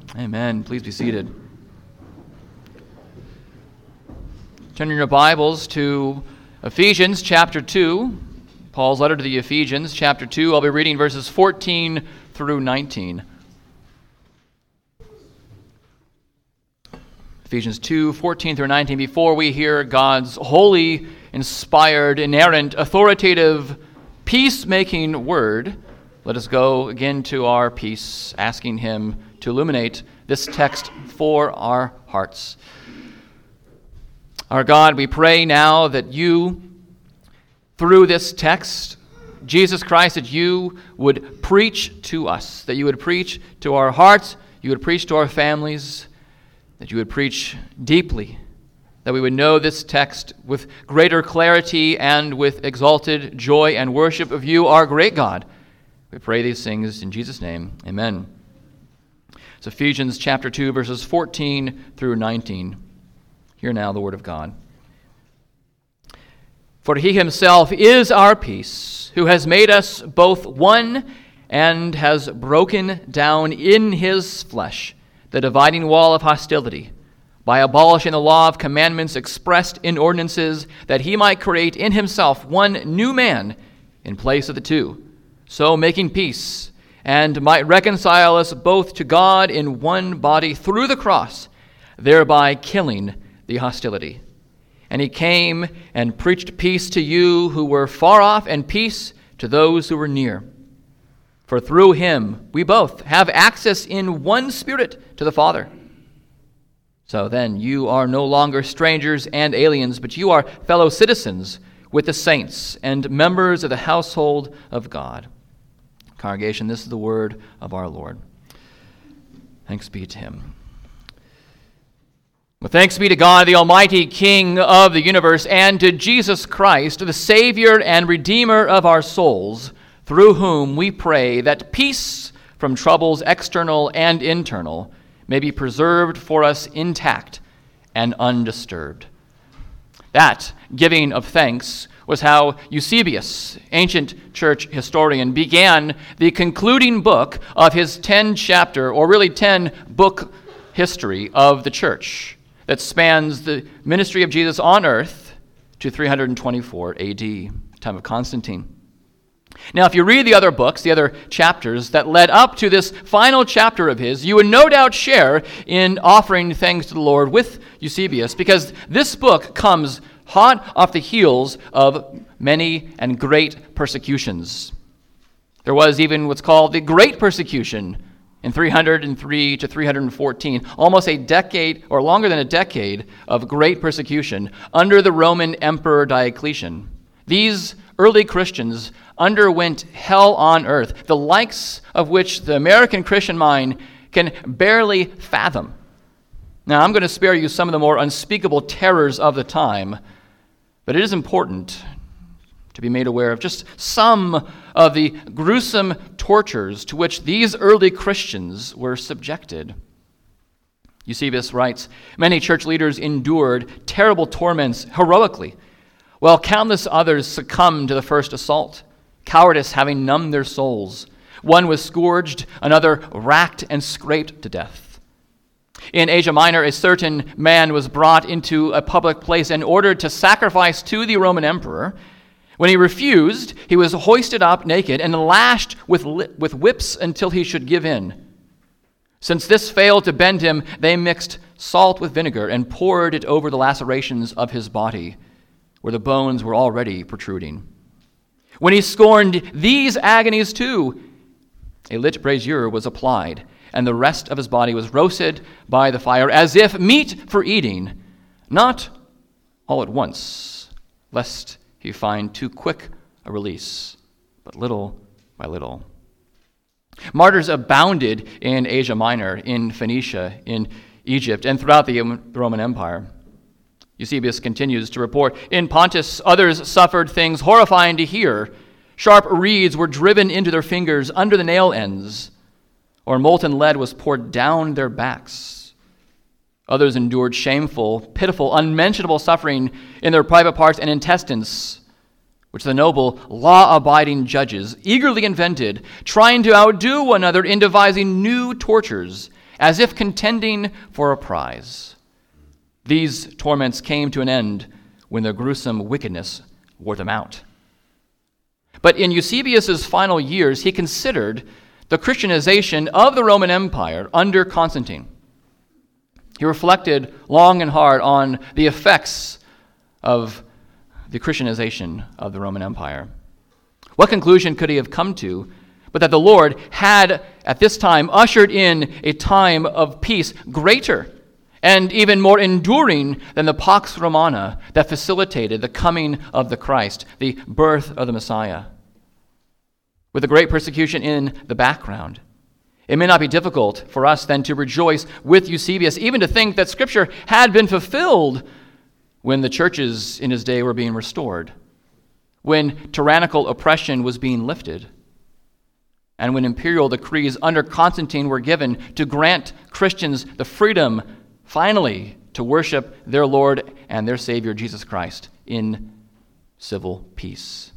Amen. Please be seated. Turn your Bibles to Ephesians chapter 2, Paul's letter to the Ephesians, chapter 2. I'll be reading verses 14 through 19. Ephesians 2, 14 through 19. Before we hear God's holy, inspired, inerrant, authoritative, peacemaking word, let us go again to our peace, asking Him to illuminate this text for our hearts. Our God, we pray now that you, through this text, Jesus Christ, that you would preach to us, that you would preach to our hearts, you would preach to our families, that you would preach deeply, that we would know this text with greater clarity and with exalted joy and worship of you, our great God. We pray these things in Jesus' name. Amen. It's Ephesians chapter 2, verses 14 through 19. Hear now the word of God. For he himself is our peace, who has made us both one and has broken down in his flesh the dividing wall of hostility, by abolishing the law of commandments expressed in ordinances, that he might create in himself one new man in place of the two, so making peace, and might reconcile us both to God in one body through the cross, thereby killing the hostility. And he came and preached peace to you who were far off, and peace to those who were near. For through him we both have access in one Spirit to the Father. So then you are no longer strangers and aliens, but you are fellow citizens with the saints and members of the household of God. Congregation, this is the word of our Lord. Thanks be to him. Well, thanks be to God, the Almighty King of the universe, and to Jesus Christ, the Savior and Redeemer of our souls, through whom we pray that peace from troubles external and internal may be preserved for us intact and undisturbed. That giving of thanks was how Eusebius, ancient church historian, began the concluding book of his 10-chapter, or really 10-book history of the church that spans the ministry of Jesus on earth to 324 A.D., time of Constantine. Now, if you read the other books, the other chapters that led up to this final chapter of his, you would no doubt share in offering thanks to the Lord with Eusebius, because this book comes hot off the heels of many and great persecutions. There was even what's called the Great Persecution in 303 to 314, almost a decade, or longer than a decade, of great persecution under the Roman Emperor Diocletian. These early Christians underwent hell on earth, the likes of which the American Christian mind can barely fathom. Now, I'm going to spare you some of the more unspeakable terrors of the time, but it is important to be made aware of just some of the gruesome tortures to which these early Christians were subjected. Eusebius writes, many church leaders endured terrible torments heroically, while countless others succumbed to the first assault, cowardice having numbed their souls. One was scourged, another racked and scraped to death. In Asia Minor, a certain man was brought into a public place and ordered to sacrifice to the Roman emperor. When he refused, he was hoisted up naked and lashed with whips until he should give in. Since this failed to bend him, they mixed salt with vinegar and poured it over the lacerations of his body, where the bones were already protruding. When he scorned these agonies too, a lit brazier was applied, and the rest of his body was roasted by the fire as if meat for eating, not all at once, lest he find too quick a release, but little by little. Martyrs abounded in Asia Minor, in Phoenicia, in Egypt, and throughout the Roman Empire. Eusebius continues to report, in Pontus, others suffered things horrifying to hear. Sharp reeds were driven into their fingers under the nail ends, or molten lead was poured down their backs. Others endured shameful, pitiful, unmentionable suffering in their private parts and intestines, which the noble, law-abiding judges eagerly invented, trying to outdo one another in devising new tortures as if contending for a prize. These torments came to an end when their gruesome wickedness wore them out. But in Eusebius's final years, he considered the Christianization of the Roman Empire under Constantine. He reflected long and hard on the effects of the Christianization of the Roman Empire. What conclusion could he have come to but that the Lord had at this time ushered in a time of peace greater and even more enduring than the Pax Romana that facilitated the coming of the Christ, the birth of the Messiah? With the great persecution in the background, it may not be difficult for us then to rejoice with Eusebius, even to think that Scripture had been fulfilled when the churches in his day were being restored, when tyrannical oppression was being lifted, and when imperial decrees under Constantine were given to grant Christians the freedom, finally, to worship their Lord and their Savior, Jesus Christ, in civil peace.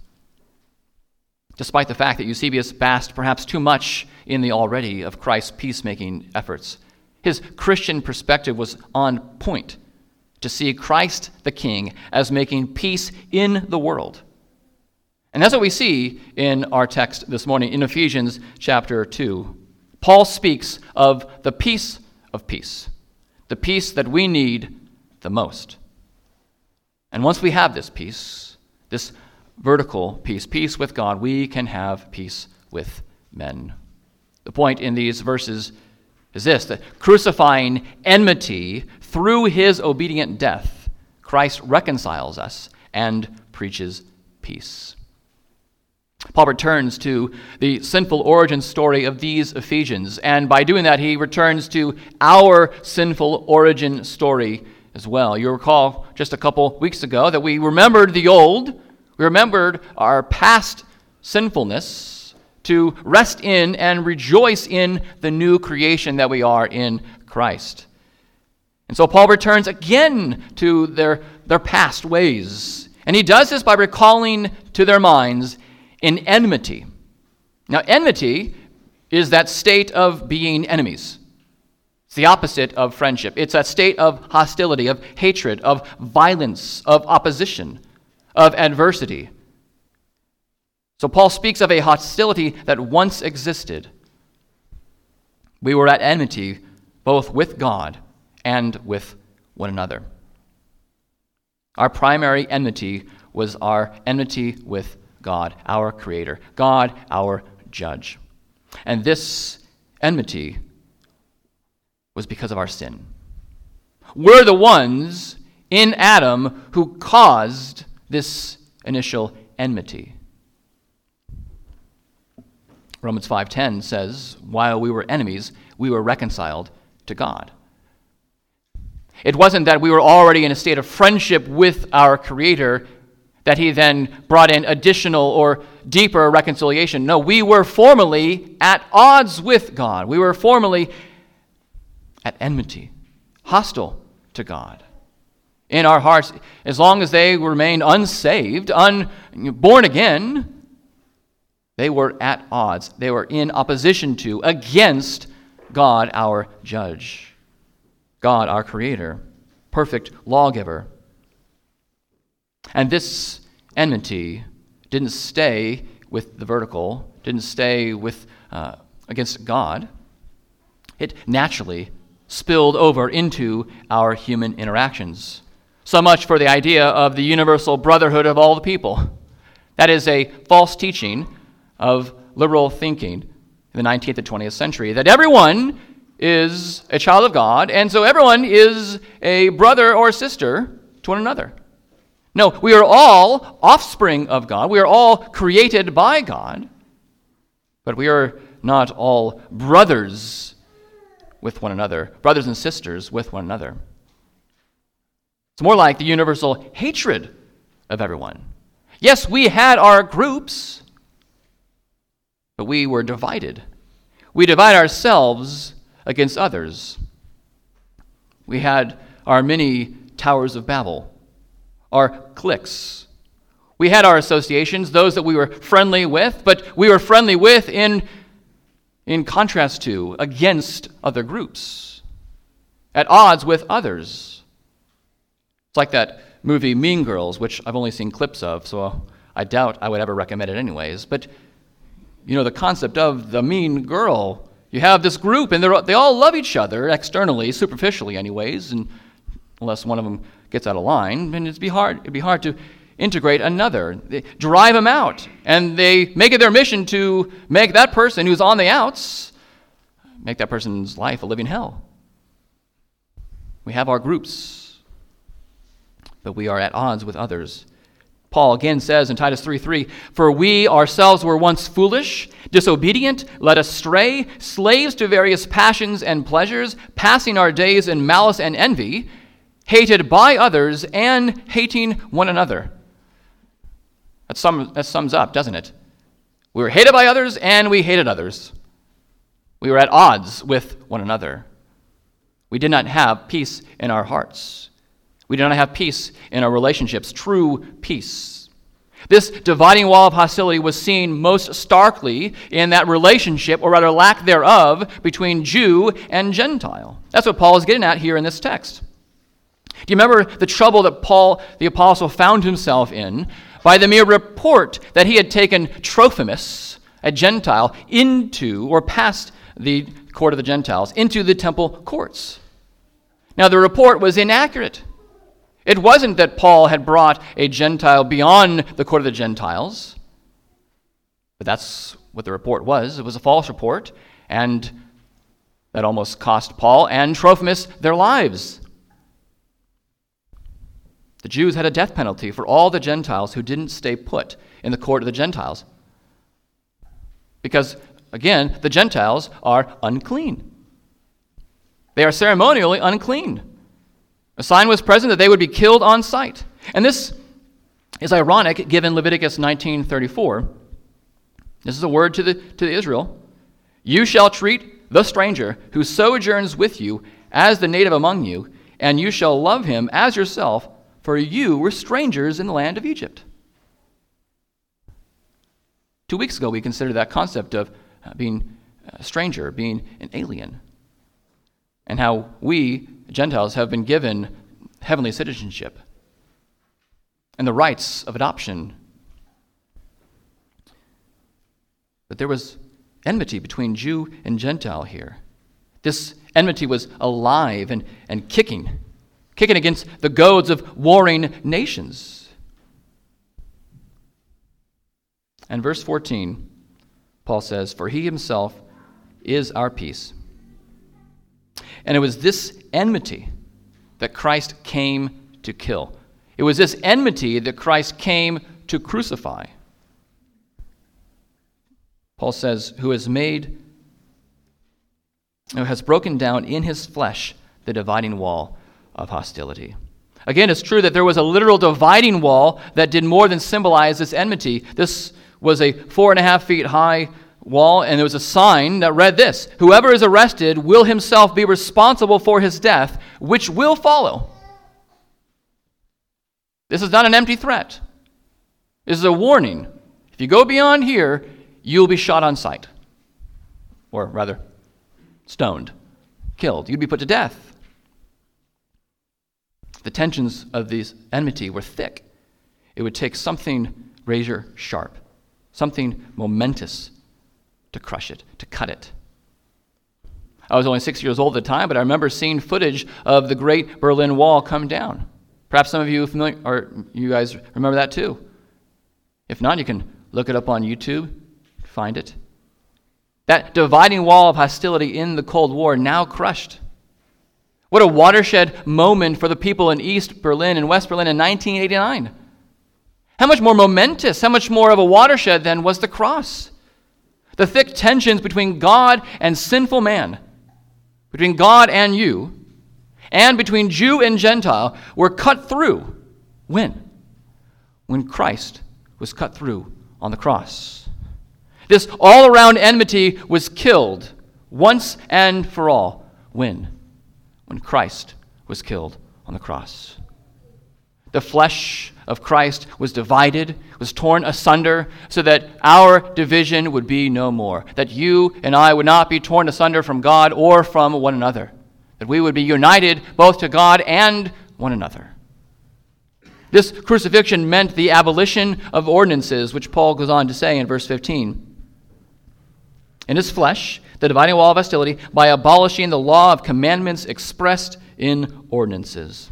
Despite the fact that Eusebius basked perhaps too much in the already of Christ's peacemaking efforts, his Christian perspective was on point to see Christ the King as making peace in the world. And that's what we see in our text this morning in Ephesians chapter 2. Paul speaks of the peace of peace, the peace that we need the most. And once we have this peace, this vertical peace, peace with God, we can have peace with men. The point in these verses is this, that crucifying enmity through his obedient death, Christ reconciles us and preaches peace. Paul returns to the sinful origin story of these Ephesians, and by doing that, he returns to our sinful origin story as well. You recall just a couple weeks ago that we remembered the old, we remembered our past sinfulness to rest in and rejoice in the new creation that we are in Christ. And so Paul returns again to their past ways, and he does this by recalling to their minds in enmity. Now, enmity is that state of being enemies. It's the opposite of friendship. It's that state of hostility, of hatred, of violence, of opposition, of adversity. So Paul speaks of a hostility that once existed. We were at enmity both with God and with one another. Our primary enmity was our enmity with God, our Creator, God, our Judge. And this enmity was because of our sin. We're the ones in Adam who caused this initial enmity. Romans 5:10 says, while we were enemies, we were reconciled to God. It wasn't that we were already in a state of friendship with our Creator that he then brought in additional or deeper reconciliation. No, we were formerly at odds with God. We were formerly at enmity, hostile to God. In our hearts, as long as they remained unsaved, born again, they were at odds. They were in opposition to, against God, our Judge, God, our Creator, perfect lawgiver. And this enmity didn't stay with the vertical, didn't stay with against God. It naturally spilled over into our human interactions. So much for the idea of the universal brotherhood of all the people. That is a false teaching of liberal thinking in the 19th and 20th century, that everyone is a child of God, and so everyone is a brother or sister to one another. No, we are all offspring of God. We are all created by God, but we are not all brothers with one another, brothers and sisters with one another. It's more like the universal hatred of everyone. Yes, we had our groups, but we were divided. We divide ourselves against others. We had our many towers of Babel, our cliques. We had our associations, those that we were friendly with, but we were friendly with in in contrast to, against other groups, at odds with others. It's like that movie Mean Girls, which I've only seen clips of, so I doubt I would ever recommend it anyways. But you know the concept of the mean girl. You have this group, and they all love each other externally, superficially anyways, and unless one of them gets out of line, and it'd be hard to integrate another. They drive them out, and they make it their mission to make that person who's on the outs, make that person's life a living hell. We have our groups, but we are at odds with others. Paul again says in Titus 3:3, "For we ourselves were once foolish, disobedient, led astray, slaves to various passions and pleasures, passing our days in malice and envy, hated by others and hating one another." That sums up, doesn't it? We were hated by others and we hated others. We were at odds with one another. We did not have peace in our hearts. We did not have peace in our relationships, true peace. This dividing wall of hostility was seen most starkly in that relationship, or rather lack thereof, between Jew and Gentile. That's what Paul is getting at here in this text. Do you remember the trouble that Paul the apostle found himself in by the mere report that he had taken Trophimus, a Gentile, into or past the court of the Gentiles, into the temple courts? Now, the report was inaccurate. It wasn't that Paul had brought a Gentile beyond the court of the Gentiles, but that's what the report was. It was a false report, and that almost cost Paul and Trophimus their lives. The Jews had a death penalty for all the Gentiles who didn't stay put in the court of the Gentiles. Because, again, the Gentiles are unclean. They are ceremonially unclean. A sign was present that they would be killed on sight. And this is ironic given Leviticus 19:34. This is a word to Israel. "You shall treat the stranger who sojourns with you as the native among you, and you shall love him as yourself, for you were strangers in the land of Egypt." 2 weeks ago, we considered that concept of being a stranger, being an alien, and how we, Gentiles, have been given heavenly citizenship and the rights of adoption. But there was enmity between Jew and Gentile here. This enmity was alive and kicking against the goads of warring nations. And verse 14, Paul says, "For he himself is our peace." And it was this enmity that Christ came to kill. It was this enmity that Christ came to crucify. Paul says, who has broken down in his flesh the dividing wall of hostility. Again, it's true that there was a literal dividing wall that did more than symbolize this enmity. This was a 4.5 feet high wall, and there was a sign that read this: "Whoever is arrested will himself be responsible for his death, which will follow." This is not an empty threat. This is a warning. If you go beyond here, you'll be shot on sight. Or rather, stoned, killed. You'd be put to death. The tensions of this enmity were thick. It would take something razor sharp, something momentous to crush it, to cut it. I was only 6 years old at the time, but I remember seeing footage of the Great Berlin Wall come down. Perhaps some of you you guys remember that too. If not, you can look it up on YouTube, find it. That dividing wall of hostility in the Cold War now crushed. What a watershed moment for the people in East Berlin and West Berlin in 1989. How much more momentous, how much more of a watershed then was the cross? The thick tensions between God and sinful man, between God and you, and between Jew and Gentile were cut through. When? When Christ was cut through on the cross. This all-around enmity was killed once and for all. When? When Christ was killed on the cross. The flesh of Christ was divided, was torn asunder, so that our division would be no more. That you and I would not be torn asunder from God or from one another. That we would be united both to God and one another. This crucifixion meant the abolition of ordinances, which Paul goes on to say in verse 15. In his flesh, the dividing wall of hostility, by abolishing the law of commandments expressed in ordinances.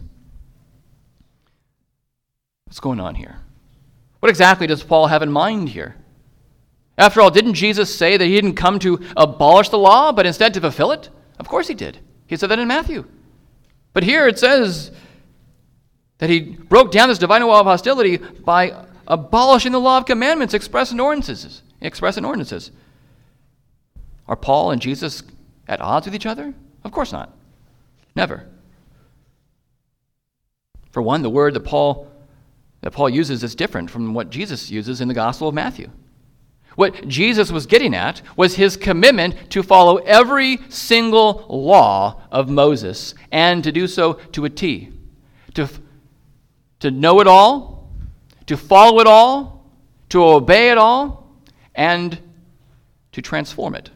What's going on here? What exactly does Paul have in mind here? After all, didn't Jesus say that he didn't come to abolish the law, but instead to fulfill it? Of course he did. He said that in Matthew. But here it says that he broke down this dividing wall of hostility by abolishing the law of commandments expressed in ordinances. Are Paul and Jesus at odds with each other? Of course not. Never. For one, the word that Paul uses is different from what Jesus uses in the Gospel of Matthew. What Jesus was getting at was his commitment to follow every single law of Moses and to do so to a T. To know it all, to follow it all, to obey it all, and to transform it.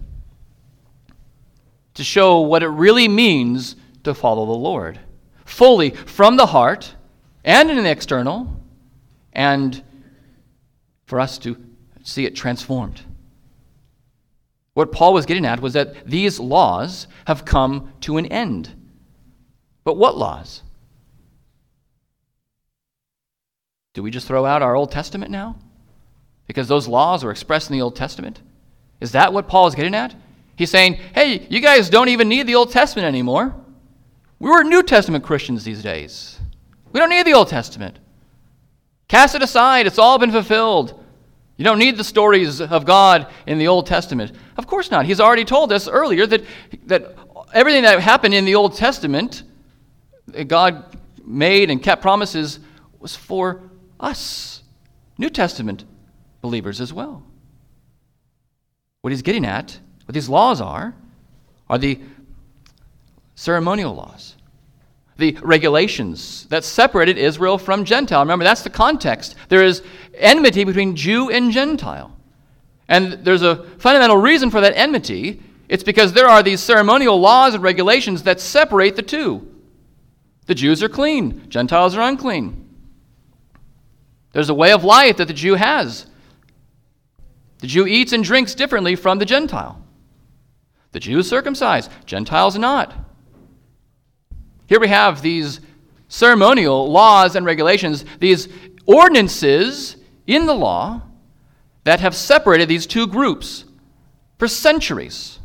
To show what it really means to follow the Lord. Fully from the heart and in the external, and for us to see it transformed. What Paul was getting at was that these laws have come to an end. But what laws? Do we just throw out our Old Testament now? Because those laws are expressed in the Old Testament? Is that what Paul is getting at? He's saying, hey, you guys don't even need the Old Testament anymore. We're New Testament Christians these days. We don't need the Old Testament. Cast it aside. It's all been fulfilled. You don't need the stories of God in the Old Testament. Of course not. He's already told us earlier that everything that happened in the Old Testament, God made and kept promises, was for us, New Testament believers as well. What he's getting at, what these laws are the ceremonial laws, the regulations that separated Israel from Gentile. Remember, that's the context. There is enmity between Jew and Gentile. And there's a fundamental reason for that enmity. It's because there are these ceremonial laws and regulations that separate the two. The Jews are clean, Gentiles are unclean. There's a way of life that the Jew has. The Jew eats and drinks differently from the Gentile. The Jew is circumcised, Gentiles not. Here we have these ceremonial laws and regulations, these ordinances in the law that have separated these two groups for centuries.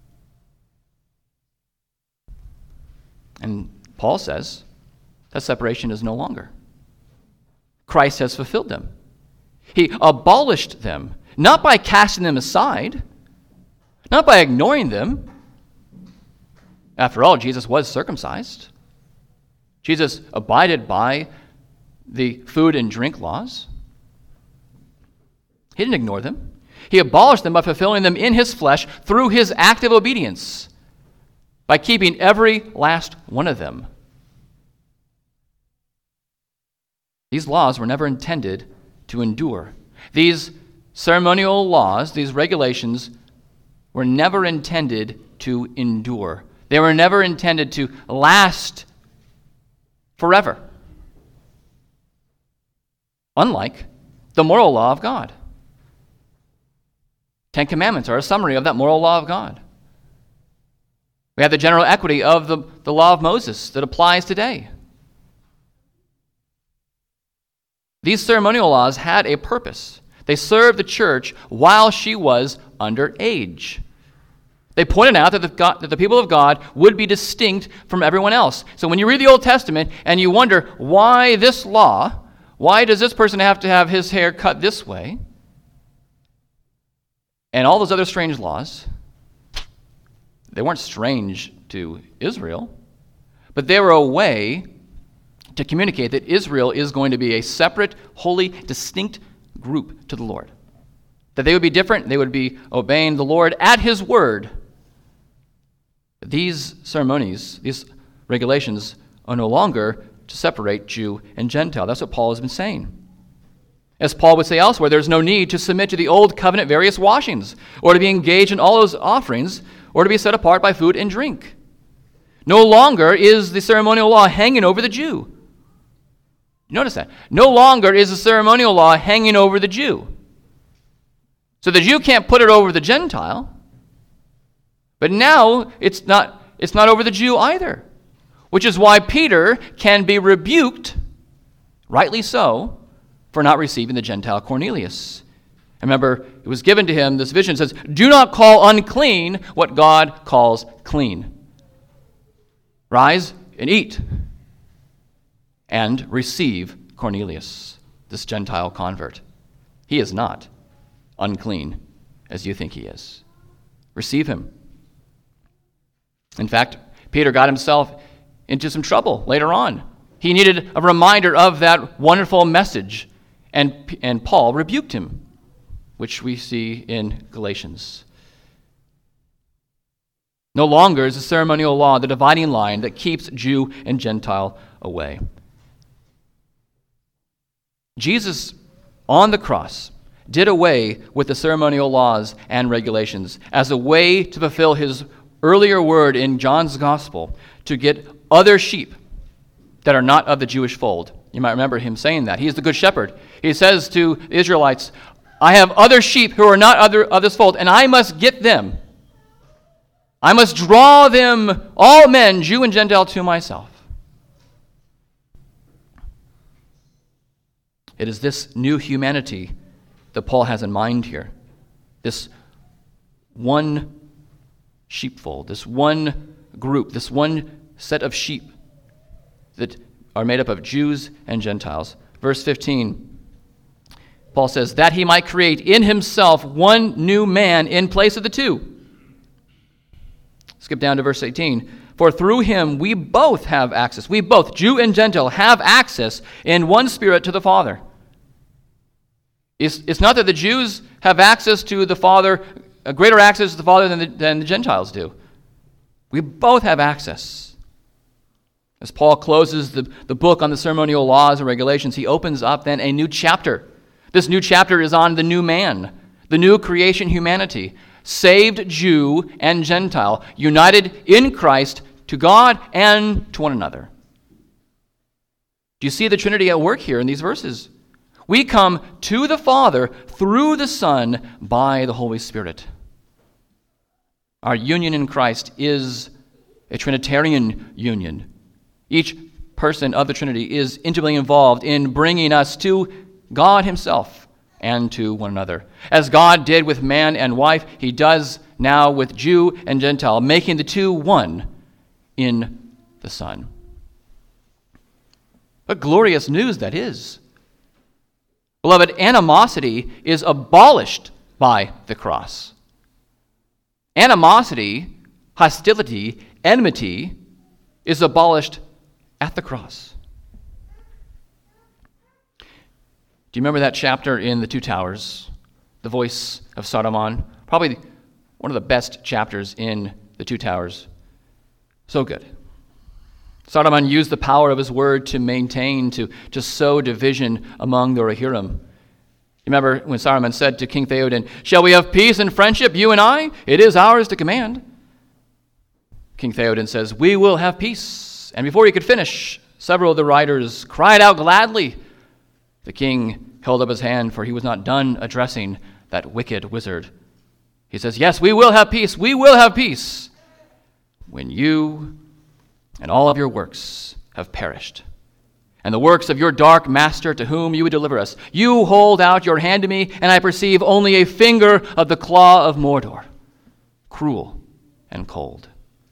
And Paul says that separation is no longer. Christ has fulfilled them. He abolished them, not by casting them aside, not by ignoring them. After all, Jesus was circumcised. Jesus abided by the food and drink laws. He didn't ignore them. He abolished them by fulfilling them in his flesh through his active obedience, by keeping every last one of them. These laws were never intended to endure. These ceremonial laws, these regulations, were never intended to endure. They were never intended to last forever. Unlike the moral law of God. 10 Commandments are a summary of that moral law of God. We have the general equity of the law of Moses that applies today. These ceremonial laws had a purpose. They served the church while she was under age. They pointed out that the people of God would be distinct from everyone else. So when you read the Old Testament and you wonder, why this law? Why does this person have to have his hair cut this way? And all those other strange laws, they weren't strange to Israel, but they were a way to communicate that Israel is going to be a separate, holy, distinct group to the Lord. That they would be different, they would be obeying the Lord at his word. These ceremonies, these regulations, are no longer to separate Jew and Gentile. That's what Paul has been saying. As Paul would say elsewhere, there's no need to submit to the old covenant various washings, or to be engaged in all those offerings, or to be set apart by food and drink. No longer is the ceremonial law hanging over the Jew. Notice that. No longer is the ceremonial law hanging over the Jew. So the Jew can't put it over the Gentile, but now it's not over the Jew either, which is why Peter can be rebuked, rightly so, for not receiving the Gentile Cornelius. Remember, it was given to him, this vision says, do not call unclean what God calls clean. Rise and eat and receive Cornelius, this Gentile convert. He is not unclean as you think he is. Receive him. In fact, Peter got himself into some trouble later on. He needed a reminder of that wonderful message, and Paul rebuked him, which we see in Galatians. No longer is the ceremonial law the dividing line that keeps Jew and Gentile away. Jesus, on the cross, did away with the ceremonial laws and regulations as a way to fulfill his earlier word in John's gospel to get other sheep that are not of the Jewish fold. You might remember him saying that. He is the good shepherd. He says to the Israelites, I have other sheep who are not of this fold, and I must get them. I must draw them, all men, Jew and Gentile, to myself. It is this new humanity that Paul has in mind here. This one sheepfold, this one group, this one set of sheep that are made up of Jews and Gentiles. Verse 15, Paul says, that he might create in himself one new man in place of the two. Skip down to verse 18. For through him we both have access. We both, Jew and Gentile, have access in one Spirit to the Father. It's not that the Jews have access to the Father, a greater access to the Father than the Gentiles do. We both have access. As Paul closes the book on the ceremonial laws and regulations, he opens up then a new chapter. This new chapter is on the new man, the new creation humanity, saved Jew and Gentile, united in Christ to God and to one another. Do you see the Trinity at work here in these verses? We come to the Father through the Son by the Holy Spirit. Our union in Christ is a Trinitarian union. Each person of the Trinity is intimately involved in bringing us to God himself and to one another. As God did with man and wife, he does now with Jew and Gentile, making the two one in the Son. What glorious news that is. Beloved, animosity is abolished by the cross. Animosity, hostility, enmity is abolished at the cross. Do you remember that chapter in The Two Towers, The Voice of Saruman? Probably one of the best chapters in The Two Towers. So good. Saruman used the power of his word to maintain, to sow division among the Rohirrim. You remember when Saruman said to King Theoden, shall we have peace and friendship, you and I? It is ours to command. King Theoden says, we will have peace. And before he could finish, several of the riders cried out gladly. The king held up his hand, for he was not done addressing that wicked wizard. He says, yes, we will have peace. We will have peace when you and all of your works have perished, and the works of your dark master to whom you would deliver us. You hold out your hand to me, and I perceive only a finger of the claw of Mordor, cruel and cold.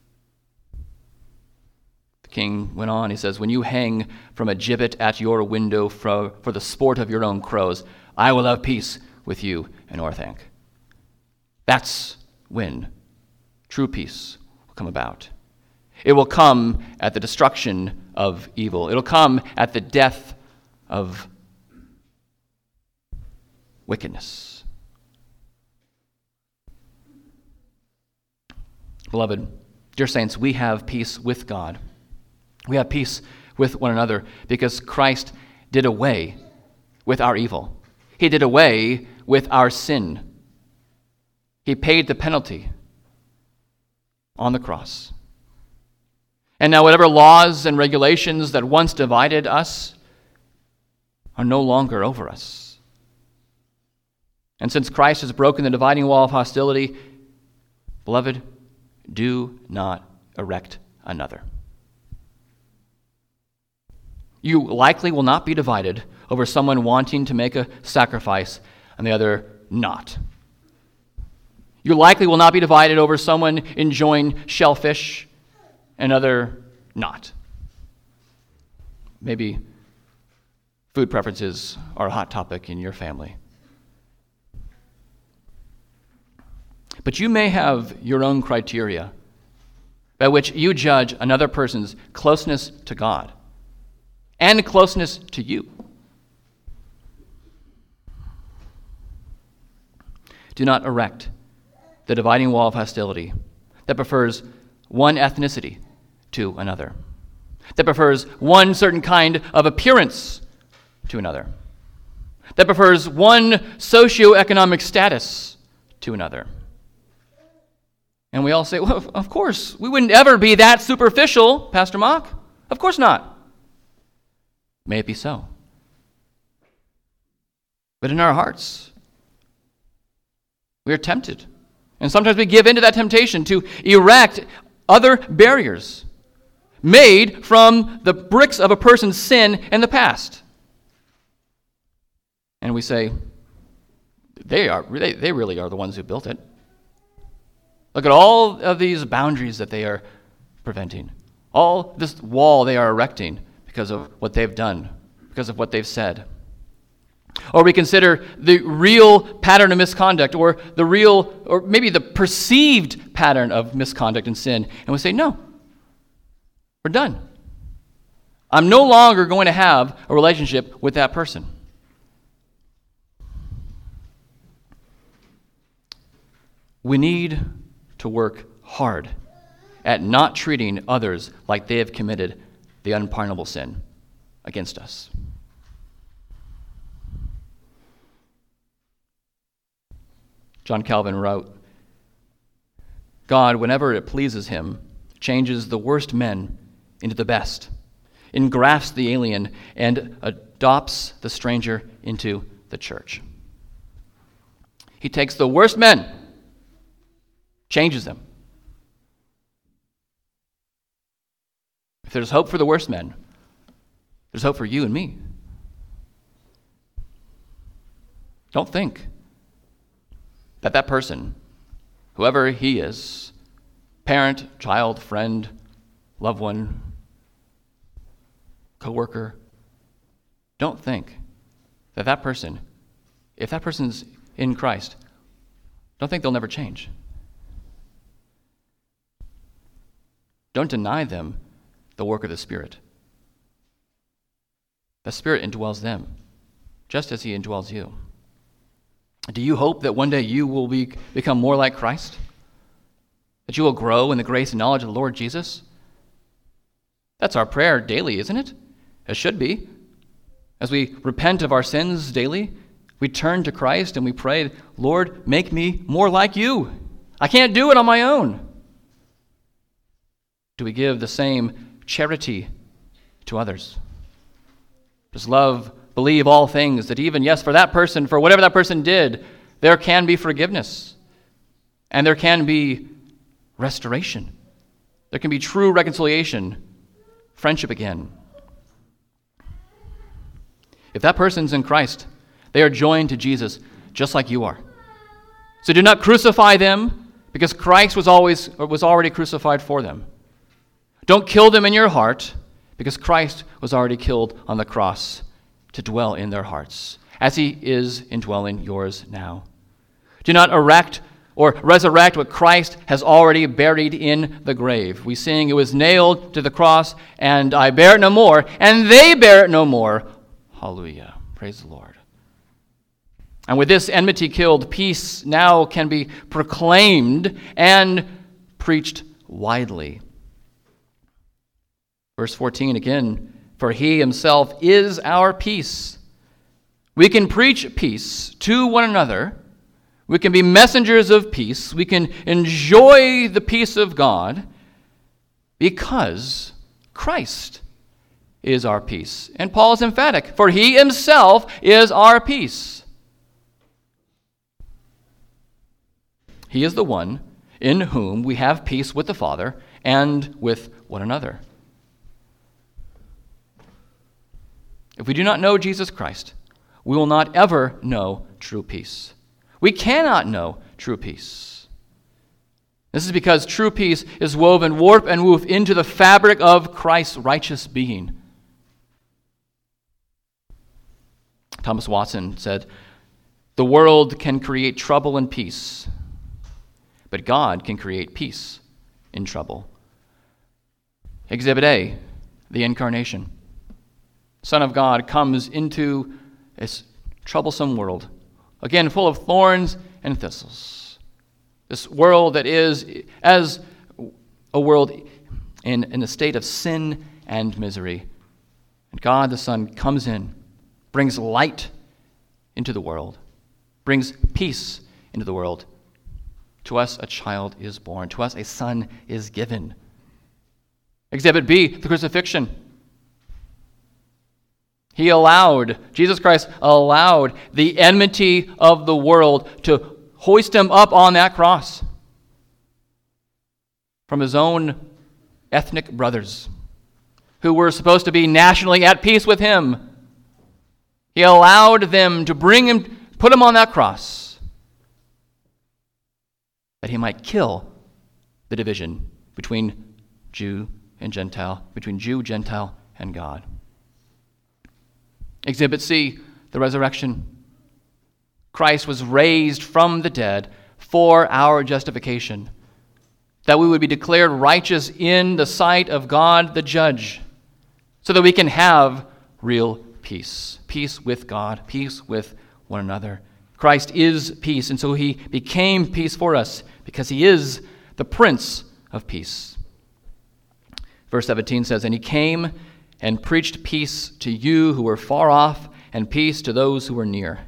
The king went on, he says, when you hang from a gibbet at your window for the sport of your own crows, I will have peace with you in Orthanc. That's when true peace will come about. It will come at the destruction of evil. It'll come at the death of wickedness. Beloved, dear saints, we have peace with God. We have peace with one another because Christ did away with our evil. He did away with our sin. He paid the penalty on the cross. And now whatever laws and regulations that once divided us are no longer over us. And since Christ has broken the dividing wall of hostility, beloved, do not erect another. You likely will not be divided over someone wanting to make a sacrifice and the other not. You likely will not be divided over someone enjoying shellfish and other not. Maybe food preferences are a hot topic in your family. But you may have your own criteria by which you judge another person's closeness to God and closeness to you. Do not erect the dividing wall of hostility that prefers one ethnicity to another, that prefers one certain kind of appearance to another, that prefers one socioeconomic status to another. And we all say, well, of course, we wouldn't ever be that superficial, Pastor Mock. Of course not. May it be so. But in our hearts, we are tempted. And sometimes we give into that temptation to erect other barriers made from the bricks of a person's sin in the past. And we say, they really are the ones who built it. Look at all of these boundaries that they are preventing. All this wall they are erecting because of what they've done, because of what they've said. Or we consider the real pattern of misconduct or maybe the perceived pattern of misconduct and sin. And we say, no, we're done. I'm no longer going to have a relationship with that person. We need to work hard at not treating others like they have committed the unpardonable sin against us. John Calvin wrote, God, whenever it pleases him, changes the worst men into the best, engrafts the alien, and adopts the stranger into the church. He takes the worst men, changes them. If there's hope for the worst men, there's hope for you and me. Don't think that person, whoever he is, parent, child, friend, loved one, coworker, don't think that person, if that person's in Christ, don't think they'll never change. Don't deny them the work of the Spirit. The Spirit indwells them, just as he indwells you. Do you hope that one day you will become more like Christ? That you will grow in the grace and knowledge of the Lord Jesus? That's our prayer daily, isn't it? It should be. As we repent of our sins daily, we turn to Christ and we pray, Lord, make me more like you. I can't do it on my own. Do we give the same charity to others? Does love believe all things, that even, yes, for that person, for whatever that person did, there can be forgiveness and there can be restoration. There can be true reconciliation, friendship again. If that person's in Christ, they are joined to Jesus just like you are. So do not crucify them because Christ was already crucified for them. Don't kill them in your heart because Christ was already killed on the cross to dwell in their hearts, as he is indwelling yours now. Do not erect or resurrect what Christ has already buried in the grave. We sing, it was nailed to the cross, and I bear it no more, and they bear it no more. Hallelujah. Praise the Lord. And with this enmity killed, peace now can be proclaimed and preached widely. Verse 14 again, for he himself is our peace. We can preach peace to one another. We can be messengers of peace. We can enjoy the peace of God because Christ is our peace. And Paul is emphatic, for he himself is our peace. He is the one in whom we have peace with the Father and with one another. If we do not know Jesus Christ, we will not ever know true peace. We cannot know true peace. This is because true peace is woven warp and woof into the fabric of Christ's righteous being. Thomas Watson said, "The world can create trouble and peace, but God can create peace in trouble." Exhibit A, the Incarnation. Son of God comes into this troublesome world, again full of thorns and thistles. This world that is as a world in a state of sin and misery. And God the Son comes in, brings light into the world, brings peace into the world. To us a child is born, to us a son is given. Exhibit B, the crucifixion. Jesus Christ allowed the enmity of the world to hoist him up on that cross from his own ethnic brothers who were supposed to be nationally at peace with him. He allowed them to put him on that cross that he might kill the division between Jew and Gentile, between Jew, Gentile, and God. Exhibit C, the resurrection. Christ was raised from the dead for our justification, that we would be declared righteous in the sight of God the judge, so that we can have real peace. Peace with God, peace with one another. Christ is peace, and so he became peace for us because he is the Prince of Peace. Verse 17 says, "And he came and preached peace to you who were far off, and peace to those who were near."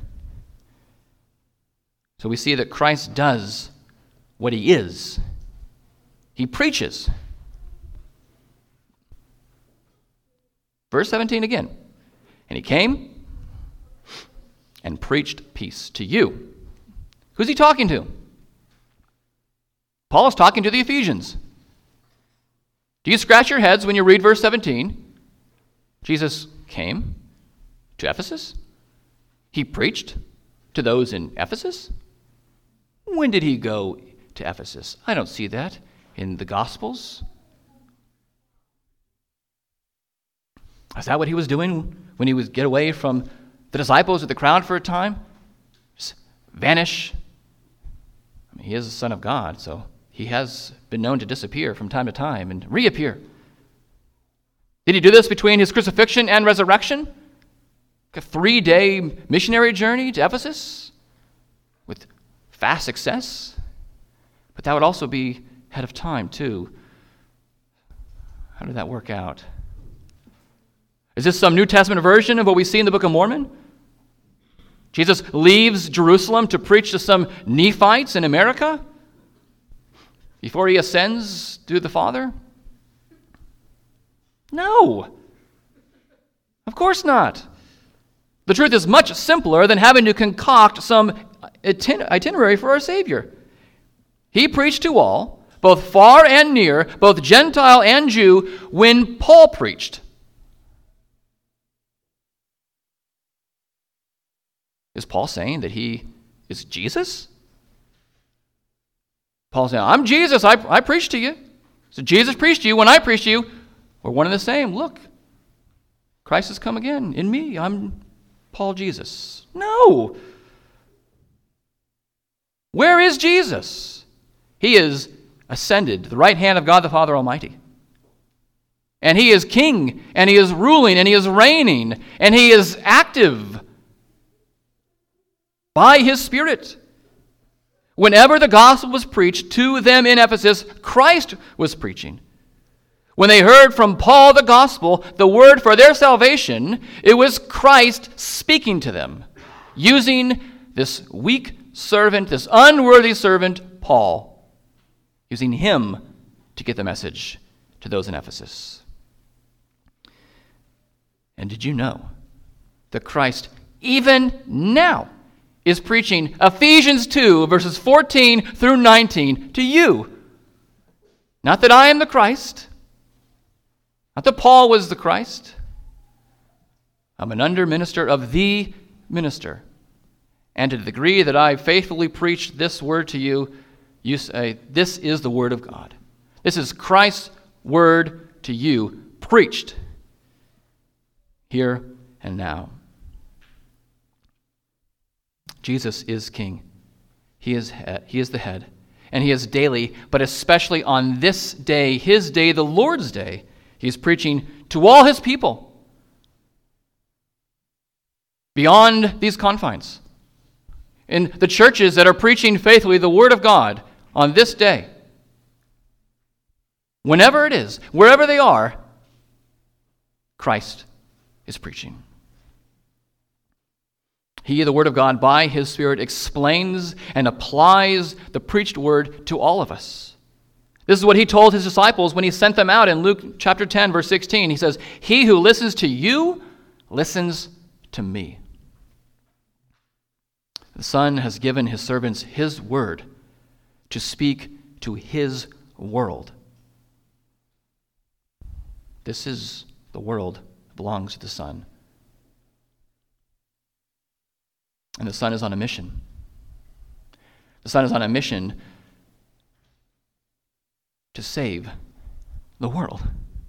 So we see that Christ does what he is. He preaches. Verse 17 again. "And he came and preached peace to you." Who's he talking to? Paul is talking to the Ephesians. Do you scratch your heads when you read verse 17? Jesus came to Ephesus. He preached to those in Ephesus. When did he go to Ephesus? I don't see that in the Gospels. Is that what he was doing when he would get away from the disciples or the crowd for a time? Just vanish. I mean, he is the Son of God, so he has been known to disappear from time to time and reappear. Did he do this between his crucifixion and resurrection? A 3-day missionary journey to Ephesus with fast success? But that would also be ahead of time, too. How did that work out? Is this some New Testament version of what we see in the Book of Mormon? Jesus leaves Jerusalem to preach to some Nephites in America before he ascends to the Father? No, of course not. The truth is much simpler than having to concoct some itinerary for our Savior. He preached to all, both far and near, both Gentile and Jew, when Paul preached. Is Paul saying that he is Jesus? Paul saying, "I'm Jesus, I preach to you." So Jesus preached to you when I preached to you. We're one and the same. Look, Christ has come again in me. I'm Paul Jesus. No. Where is Jesus? He is ascended to the right hand of God the Father Almighty. And he is king, and he is ruling, and he is reigning, and he is active by his Spirit. Whenever the gospel was preached to them in Ephesus, Christ was preaching. When they heard from Paul the gospel, the word for their salvation, it was Christ speaking to them, using this weak servant, this unworthy servant, Paul, using him to get the message to those in Ephesus. And did you know that Christ, even now, is preaching Ephesians 2, verses 14 through 19 to you? Not that I am the Christ, not that Paul was the Christ. I'm an under-minister of the minister. And to the degree that I faithfully preach this word to you, you say, this is the word of God. This is Christ's word to you, preached here and now. Jesus is King. He is the head. And he is daily, but especially on this day, his day, the Lord's day, he is preaching to all his people beyond these confines. In the churches that are preaching faithfully the word of God on this day, whenever it is, wherever they are, Christ is preaching. He, the Word of God, by His Spirit, explains and applies the preached word to all of us. This is what He told His disciples when He sent them out in Luke chapter 10, verse 16. He says, "He who listens to you listens to me." The Son has given His servants His word to speak to His world. This is the world that belongs to the Son. And the Son is on a mission. The Son is on a mission to save the world.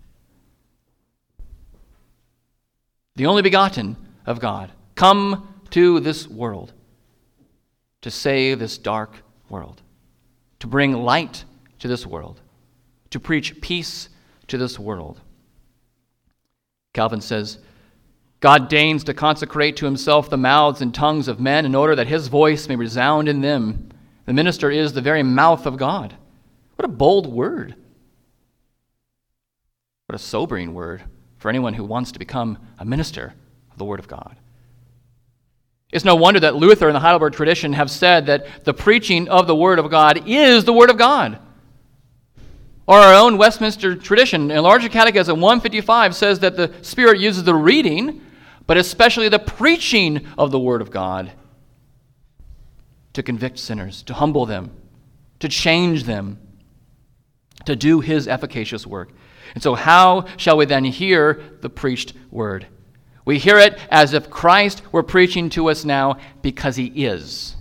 The only begotten of God, come to this world to save this dark world, to bring light to this world, to preach peace to this world. Calvin says, God deigns to consecrate to himself the mouths and tongues of men in order that his voice may resound in them. The minister is the very mouth of God. What a bold word. What a sobering word for anyone who wants to become a minister of the Word of God. It's no wonder that Luther and the Heidelberg tradition have said that the preaching of the Word of God is the Word of God. Or our own Westminster tradition, in Larger Catechism 155, says that the Spirit uses the reading, but especially the preaching of the Word of God to convict sinners, to humble them, to change them, to do His efficacious work. And so how shall we then hear the preached word? We hear it as if Christ were preaching to us now because He is.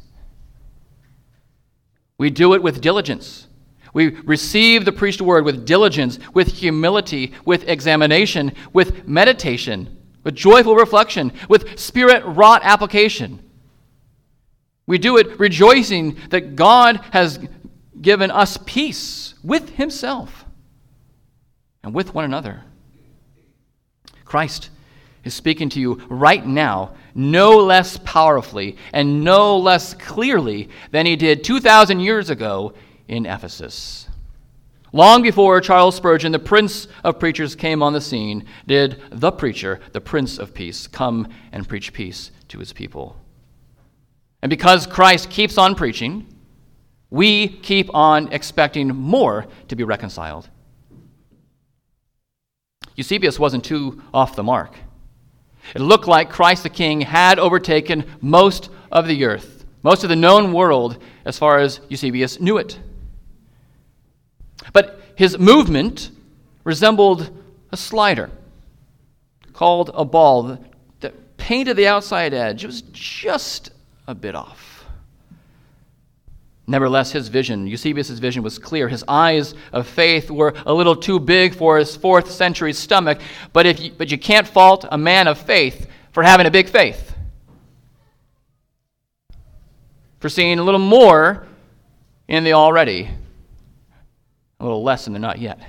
We do it with diligence. We receive the preached word with diligence, with humility, with examination, with meditation, with joyful reflection, with Spirit-wrought application. We do it rejoicing that God has given us peace with Himself and with one another. Christ is speaking to you right now, no less powerfully and no less clearly than He did 2,000 years ago in Ephesus. Long before Charles Spurgeon, the Prince of Preachers, came on the scene, did the preacher, the Prince of Peace, come and preach peace to his people. And because Christ keeps on preaching, we keep on expecting more to be reconciled. Eusebius wasn't too off the mark. It looked like Christ the King had overtaken most of the earth, most of the known world as far as Eusebius knew it. But his movement resembled a slider called a ball that painted the outside edge. It was just a bit off. Nevertheless, his vision, Eusebius' vision, was clear. His eyes of faith were a little too big for his 4th century stomach, but you can't fault a man of faith for having a big faith, for seeing a little more in the already, a little less in the not yet.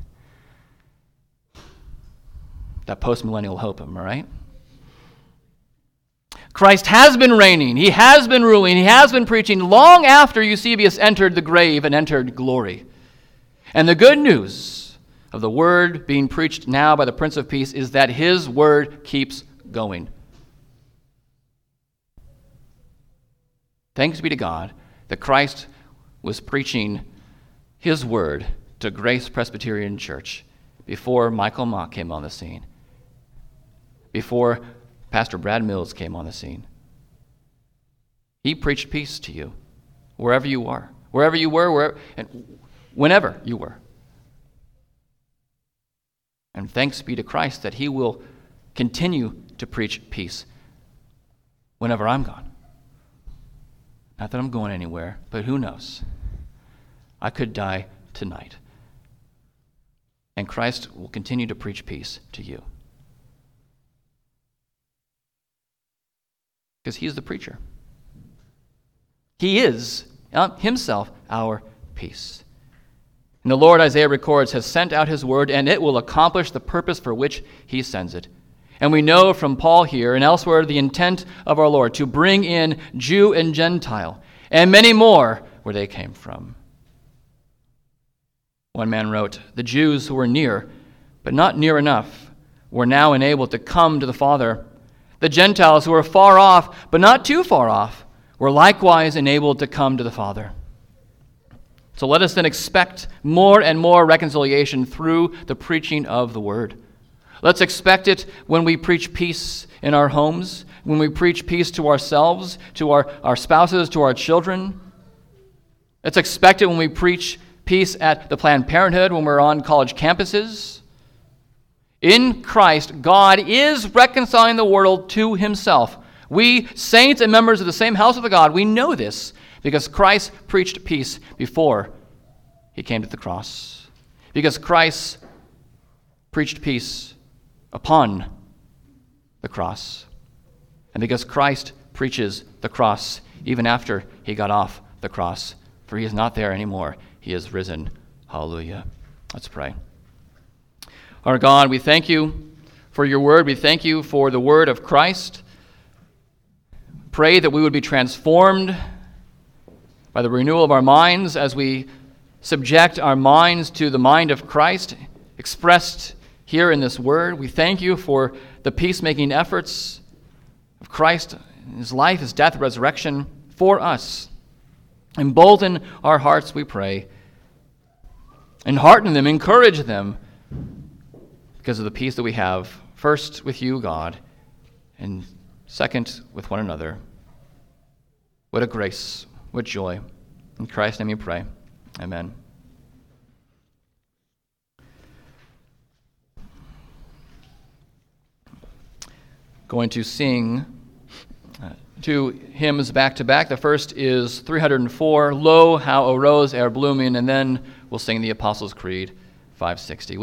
That post-millennial hope, am I right? Christ has been reigning, He has been ruling, He has been preaching long after Eusebius entered the grave and entered glory. And the good news of the word being preached now by the Prince of Peace is that his word keeps going. Thanks be to God that Christ was preaching his word to Grace Presbyterian Church before Michael Mock came on the scene, before Pastor Brad Mills came on the scene. He preached peace to you, wherever you were, and whenever you were. And thanks be to Christ that he will continue to preach peace whenever I'm gone. Not that I'm going anywhere, but who knows? I could die tonight. And Christ will continue to preach peace to you. Because he is the preacher. He is himself our peace. And the Lord, Isaiah records, has sent out his word, and it will accomplish the purpose for which he sends it. And we know from Paul here and elsewhere the intent of our Lord to bring in Jew and Gentile, and many more where they came from. One man wrote, "The Jews who were near, but not near enough, were now enabled to come to the Father. The Gentiles who were far off, but not too far off, were likewise enabled to come to the Father." So let us then expect more and more reconciliation through the preaching of the word. Let's expect it when we preach peace in our homes, when we preach peace to ourselves, to our spouses, to our children. Let's expect it when we preach peace at the Planned Parenthood, when we're on college campuses. In Christ, God is reconciling the world to himself. We, saints and members of the same house of the God, we know this because Christ preached peace before he came to the cross. Because Christ preached peace upon the cross. And because Christ preaches the cross even after he got off the cross, for he is not there anymore. He is risen. Hallelujah. Let's pray. Our God, we thank you for your word. We thank you for the word of Christ. Pray that we would be transformed by the renewal of our minds as we subject our minds to the mind of Christ expressed here in this word. We thank you for the peacemaking efforts of Christ, his life, his death, resurrection for us. Embolden our hearts, we pray. Enhearten them, encourage them because of the peace that we have, first with you, God, and second with one another. What a grace, what joy. In Christ's name we pray. Amen. Going to sing two hymns back to back. The first is 304, Lo, How a Rose E'er Blooming, and then we'll sing the Apostles' Creed, 560.